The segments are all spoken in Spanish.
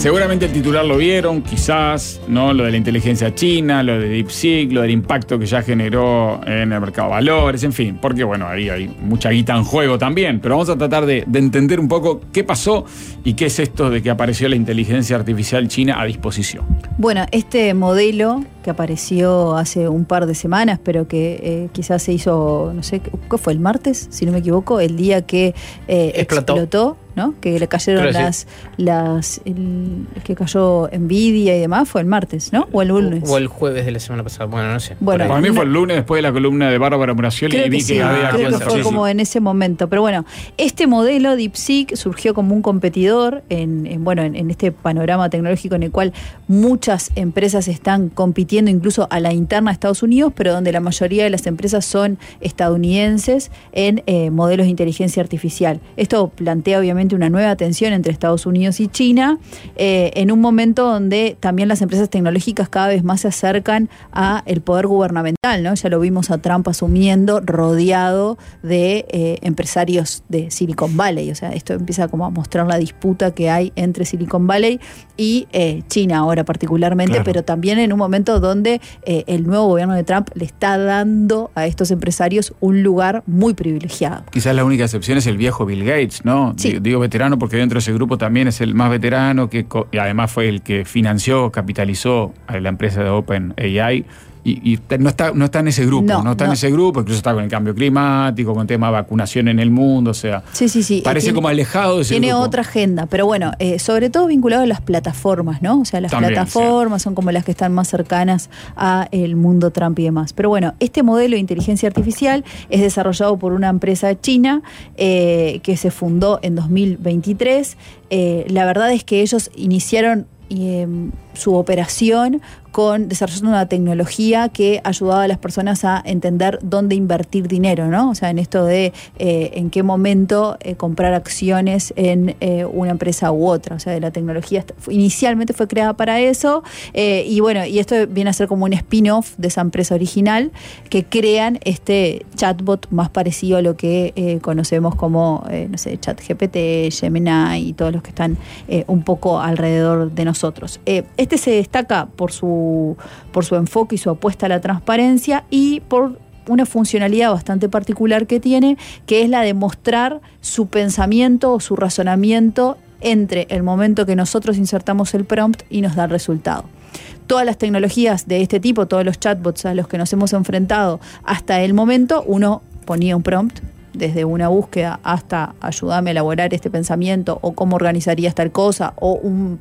Seguramente el titular lo vieron, quizás, ¿no? Lo de la inteligencia china, lo de DeepSeek, lo del impacto que ya generó en el mercado de valores, en fin, porque bueno, ahí hay mucha guita en juego también, pero vamos a tratar de entender un poco qué pasó y qué es esto de que apareció la inteligencia artificial china a disposición. Bueno, este modelo que apareció hace un par de semanas, pero que quizás se hizo, no sé, ¿qué fue? El martes, si no me equivoco, el día que explotó, ¿no? Que le cayeron que cayó Nvidia y demás, fue el martes, ¿no? O el lunes. O el jueves de la semana pasada, bueno, no sé. Bueno, para mí fue el lunes después de la columna de Bárbara Muracioli y vi que había creo que fue como en ese momento. Pero bueno, este modelo DeepSeek surgió como un competidor en este panorama tecnológico en el cual muchas empresas están compitiendo incluso a la interna de Estados Unidos, pero donde la mayoría de las empresas son estadounidenses en modelos de inteligencia artificial. Esto plantea obviamente una nueva tensión entre Estados Unidos y China, en un momento donde también las empresas tecnológicas cada vez más se acercan a el poder gubernamental, ¿no? Ya lo vimos a Trump asumiendo rodeado de empresarios de Silicon Valley. O sea, esto empieza como a mostrar la disputa que hay entre Silicon Valley y China ahora particularmente, claro. Pero también en un momento donde el nuevo gobierno de Trump le está dando a estos empresarios un lugar muy privilegiado. Quizás la única excepción es el viejo Bill Gates, ¿no? Sí. Digo veterano porque dentro de ese grupo también es el más veterano, y además fue el que financió, capitalizó a la empresa de OpenAI. Y no está en ese grupo, no está en ese grupo, incluso está con el cambio climático, con el tema de vacunación en el mundo, o sea, sí. Parece como alejado de ese grupo. Tiene otra agenda, pero bueno, sobre todo vinculado a las plataformas, ¿no? O sea, las también, plataformas son como las que están más cercanas a el mundo Trump y demás. Pero bueno, este modelo de inteligencia artificial es desarrollado por una empresa china que se fundó en 2023. La verdad es que ellos iniciaron su operación desarrollando una tecnología que ayudaba a las personas a entender dónde invertir dinero, ¿no? O sea, en esto de en qué momento comprar acciones en una empresa u otra. O sea, de la tecnología inicialmente fue creada para eso, y bueno, y esto viene a ser como un spin-off de esa empresa original, que crean este chatbot más parecido a lo que conocemos como, no sé, ChatGPT, Gemini y todos los que están un poco alrededor de nosotros. Este se destaca por su enfoque y su apuesta a la transparencia y por una funcionalidad bastante particular que tiene, que es la de mostrar su pensamiento o su razonamiento entre el momento que nosotros insertamos el prompt y nos da el resultado. Todas las tecnologías de este tipo, todos los chatbots a los que nos hemos enfrentado hasta el momento, uno ponía un prompt, desde una búsqueda hasta ayúdame a elaborar este pensamiento o cómo organizarías tal cosa o un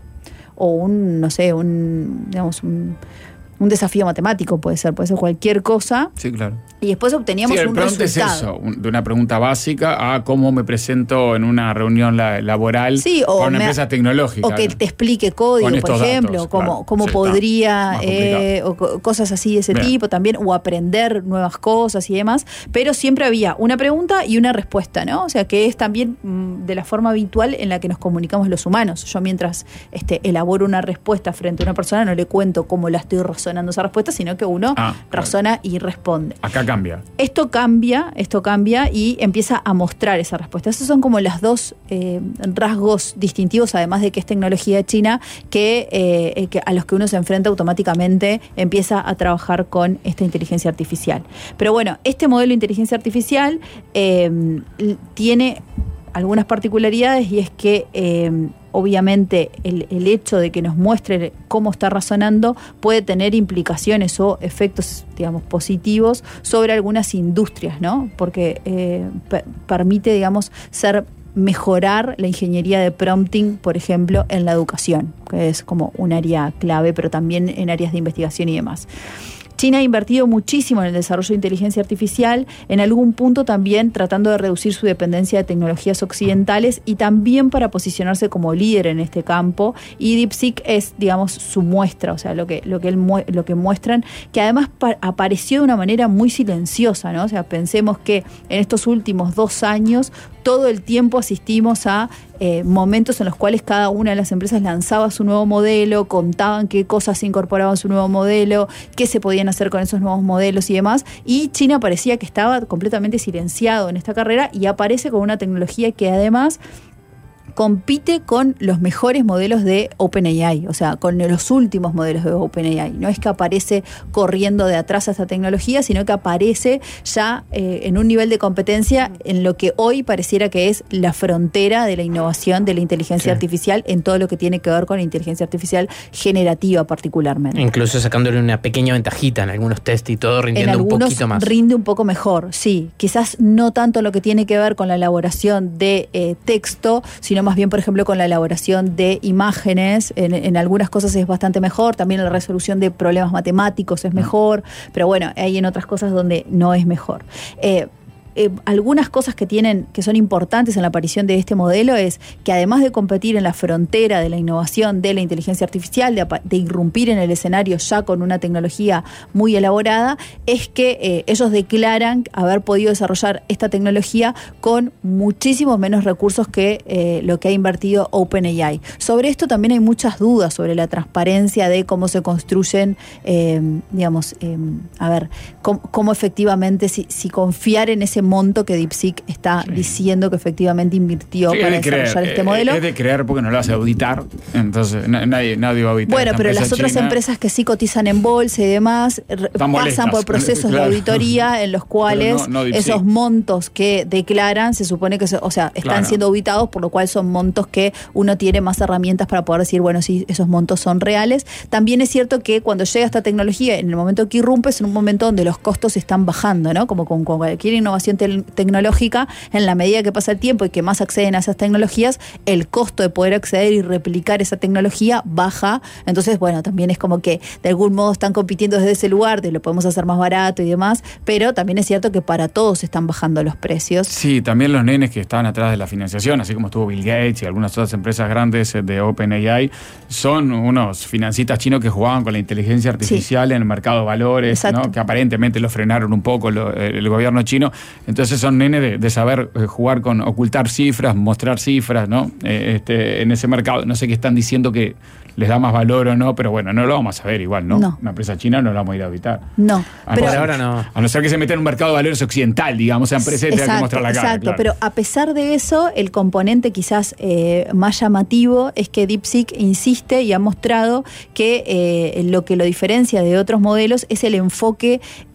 desafío matemático, puede ser cualquier cosa. Sí, claro. Y después obteníamos un resultado. Es eso, de una pregunta básica a cómo me presento en una reunión laboral con una empresa tecnológica. O que te explique código, por ejemplo, datos, cómo podría, o cosas así de ese tipo también, o aprender nuevas cosas y demás, pero siempre había una pregunta y una respuesta, ¿no? O sea, que es también de la forma habitual en la que nos comunicamos los humanos. Yo mientras elaboro una respuesta frente a una persona, no le cuento cómo la estoy razonando esa respuesta, sino que uno razona y responde. Acá cambia. Esto cambia y empieza a mostrar esa respuesta. Esos son como los dos rasgos distintivos, además de que es tecnología china, que a los que uno se enfrenta automáticamente empieza a trabajar con esta inteligencia artificial. Pero bueno, este modelo de inteligencia artificial tiene algunas particularidades, y es que obviamente el hecho de que nos muestre cómo está razonando puede tener implicaciones o efectos, digamos, positivos sobre algunas industrias, ¿no? Porque permite, digamos, mejorar la ingeniería de prompting, por ejemplo, en la educación, que es como un área clave, pero también en áreas de investigación y demás. China ha invertido muchísimo en el desarrollo de inteligencia artificial, en algún punto también tratando de reducir su dependencia de tecnologías occidentales y también para posicionarse como líder en este campo. Y DeepSeek es, digamos, su muestra, o sea, lo que muestran, que además apareció de una manera muy silenciosa, ¿no? O sea, pensemos que en estos últimos 2 años todo el tiempo asistimos a momentos en los cuales cada una de las empresas lanzaba su nuevo modelo, contaban qué cosas se incorporaban a su nuevo modelo, qué se podían hacer con esos nuevos modelos y demás, y China parecía que estaba completamente silenciado en esta carrera, y aparece con una tecnología que además compite con los mejores modelos de OpenAI, o sea, con los últimos modelos de OpenAI. No es que aparece corriendo de atrás a esta tecnología, sino que aparece ya en un nivel de competencia en lo que hoy pareciera que es la frontera de la innovación de la inteligencia artificial en todo lo que tiene que ver con la inteligencia artificial generativa particularmente. Incluso sacándole una pequeña ventajita en algunos test y todo, rindiendo un poquito más. Rinde un poco mejor, sí. Quizás no tanto lo que tiene que ver con la elaboración de texto, sino más bien, por ejemplo, con la elaboración de imágenes. En algunas cosas es bastante mejor, también la resolución de problemas matemáticos es mejor, pero bueno, hay en otras cosas donde no es mejor. Algunas cosas que son importantes en la aparición de este modelo es que además de competir en la frontera de la innovación de la inteligencia artificial, de irrumpir en el escenario ya con una tecnología muy elaborada, es que ellos declaran haber podido desarrollar esta tecnología con muchísimos menos recursos que lo que ha invertido OpenAI. Sobre esto también hay muchas dudas sobre la transparencia de cómo se construyen, cómo efectivamente, si confiar en ese monto que DeepSeek está diciendo que efectivamente invirtió para desarrollar este modelo. Es de creer porque no lo hace auditar, entonces nadie va a auditar. Bueno, pero las otras empresas que sí cotizan en bolsa y demás pasan por procesos de auditoría en los cuales esos montos que declaran se supone que están siendo auditados, por lo cual son montos que uno tiene más herramientas para poder decir, bueno, sí, esos montos son reales. También es cierto que cuando llega esta tecnología, en el momento que irrumpe, es en un momento donde los costos están bajando, ¿no? Como con cualquier innovación tecnológica, en la medida que pasa el tiempo y que más acceden a esas tecnologías, el costo de poder acceder y replicar esa tecnología baja. Entonces, bueno, también es como que de algún modo están compitiendo desde ese lugar, de lo podemos hacer más barato y demás, pero también es cierto que para todos están bajando los precios. Sí, también los nenes que estaban atrás de la financiación, así como estuvo Bill Gates y algunas otras empresas grandes de OpenAI, son unos financistas chinos que jugaban con la inteligencia artificial en el mercado de valores, ¿no? Que aparentemente lo frenaron un poco el gobierno chino. Entonces son nenes de saber jugar con ocultar cifras, mostrar cifras, ¿no? En ese mercado. No sé qué están diciendo que les da más valor o no, pero bueno, no lo vamos a ver igual, ¿no? Una empresa china no la vamos a ir a auditar. No. Pero ahora no. A no ser que se meta en un mercado de valores occidental, digamos, esa empresa tiene que mostrar la cara. Exacto, claro. Pero a pesar de eso, el componente quizás más llamativo es que DeepSeek insiste y ha mostrado que lo que lo diferencia de otros modelos es el enfoque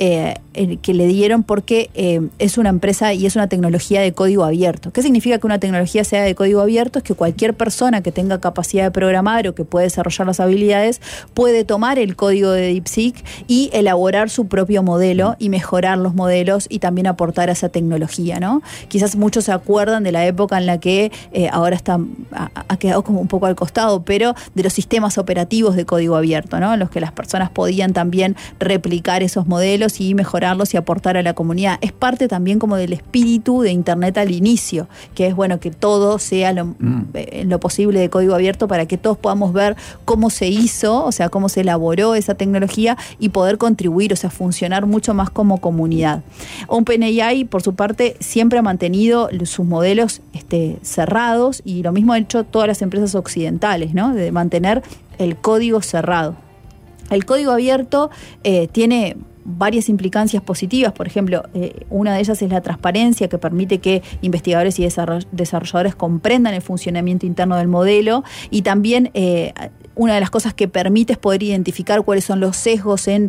que le dieron, porque es una empresa y es una tecnología de código abierto. ¿Qué significa que una tecnología sea de código abierto? Es que cualquier persona que tenga capacidad de programar o que puede desarrollar las habilidades puede tomar el código de DeepSeek y elaborar su propio modelo y mejorar los modelos y también aportar a esa tecnología, ¿no? Quizás muchos se acuerdan de la época en la que ahora ha quedado como un poco al costado, pero de los sistemas operativos de código abierto, ¿no? En los que las personas podían también replicar esos modelos y mejorarlos y aportar a la comunidad. Es parte también como del espíritu de Internet al inicio, que es bueno que todo sea en lo posible de código abierto para que todos podamos ver cómo se hizo, o sea, cómo se elaboró esa tecnología y poder contribuir, o sea, funcionar mucho más como comunidad. OpenAI, por su parte, siempre ha mantenido sus modelos cerrados, y lo mismo han hecho todas las empresas occidentales, ¿no? De mantener el código cerrado. El código abierto tiene varias implicancias positivas. Por ejemplo, una de ellas es la transparencia, que permite que investigadores y desarrolladores comprendan el funcionamiento interno del modelo, y también una de las cosas que permite es poder identificar cuáles son los sesgos en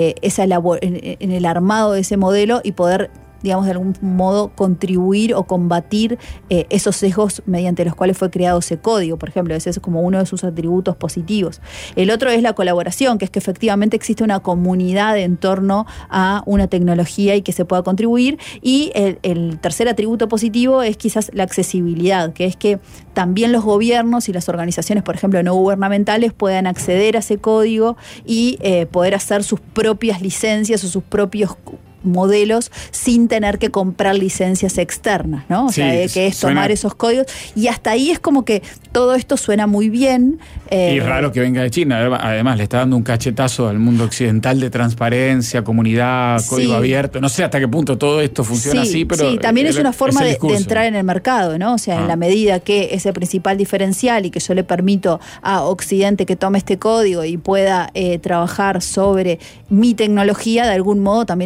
el armado de ese modelo y poder, digamos, de algún modo contribuir o combatir esos sesgos mediante los cuales fue creado ese código. Por ejemplo, ese es como uno de sus atributos positivos. El otro es la colaboración, que es que efectivamente existe una comunidad en torno a una tecnología y que se pueda contribuir. Y el tercer atributo positivo es quizás la accesibilidad, que es que también los gobiernos y las organizaciones, por ejemplo, no gubernamentales, puedan acceder a ese código y poder hacer sus propias licencias o sus propios modelos sin tener que comprar licencias externas, ¿no? O sea, que es tomar esos códigos, y hasta ahí es como que todo esto suena muy bien. Y raro que venga de China. Además, le está dando un cachetazo al mundo occidental de transparencia, comunidad, código abierto. No sé hasta qué punto todo esto funciona así, pero sí, también es una forma de entrar en el mercado, ¿no? O sea, en la medida que es el principal diferencial y que yo le permito a Occidente que tome este código y pueda trabajar sobre mi tecnología, de algún modo también está trabajando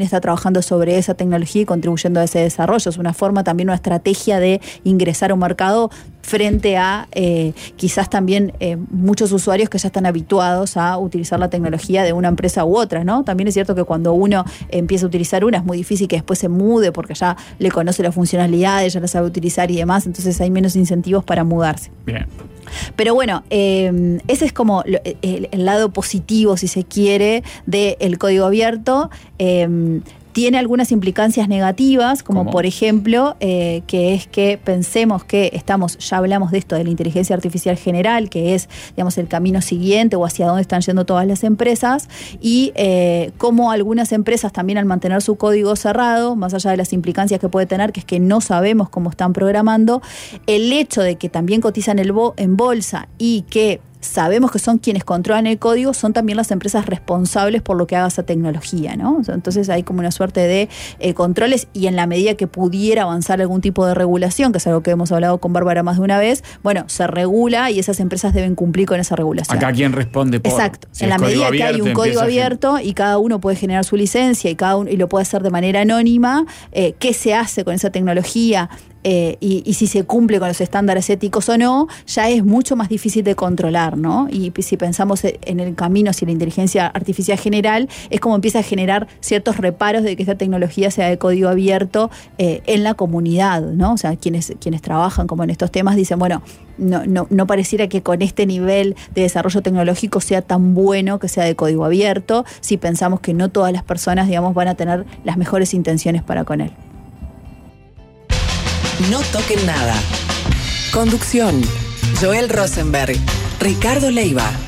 trabajando sobre esa tecnología y contribuyendo a ese desarrollo. Es una forma también, una estrategia de ingresar a un mercado frente a quizás también muchos usuarios que ya están habituados a utilizar la tecnología de una empresa u otra, ¿no? También es cierto que cuando uno empieza a utilizar una es muy difícil que después se mude porque ya le conoce las funcionalidades, ya la sabe utilizar y demás, entonces hay menos incentivos para mudarse. Bien. Pero bueno, ese es como el lado positivo, si se quiere, del código abierto. Tiene algunas implicancias negativas, como ¿Cómo? por ejemplo, que es que pensemos que ya hablamos de esto, de la inteligencia artificial general, que es, digamos, el camino siguiente o hacia dónde están yendo todas las empresas, y cómo algunas empresas también al mantener su código cerrado, más allá de las implicancias que puede tener, que es que no sabemos cómo están programando, el hecho de que también cotizan en bolsa y que sabemos que son quienes controlan el código, son también las empresas responsables por lo que haga esa tecnología, ¿no? Entonces hay como una suerte de controles, y en la medida que pudiera avanzar algún tipo de regulación, que es algo que hemos hablado con Bárbara más de una vez, bueno, se regula y esas empresas deben cumplir con esa regulación. Acá quién responde por... Exacto. Si en la medida que hay un código abierto y cada uno puede generar su licencia y lo puede hacer de manera anónima, ¿qué se hace con esa tecnología? Y si se cumple con los estándares éticos o no, ya es mucho más difícil de controlar, ¿no? Y si pensamos en el camino hacia la inteligencia artificial general, es como empieza a generar ciertos reparos de que esta tecnología sea de código abierto en la comunidad, ¿no? O sea, quienes trabajan como en estos temas dicen, bueno, no pareciera que con este nivel de desarrollo tecnológico sea tan bueno que sea de código abierto, si pensamos que no todas las personas, digamos, van a tener las mejores intenciones para con él. No toquen nada. Conducción: Joel Rosenberg, Ricardo Leiva.